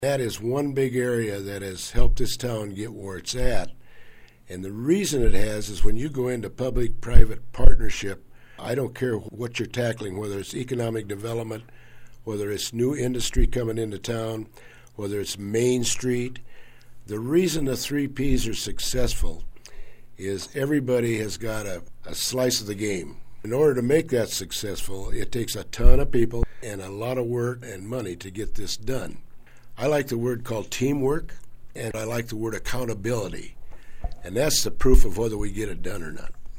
That is one big area that has helped this town get where it's at. And the reason it has is when you go into public-private partnership, I don't care what you're tackling, whether it's economic development, whether it's new industry coming into town, whether it's Main Street. The reason the 3 Ps are successful is everybody has got a slice of the game. In order to make that successful, it takes a ton of people and a lot of work and money to get this done. I like the word called teamwork, and I like the word accountability. And that's the proof of whether we get it done or not.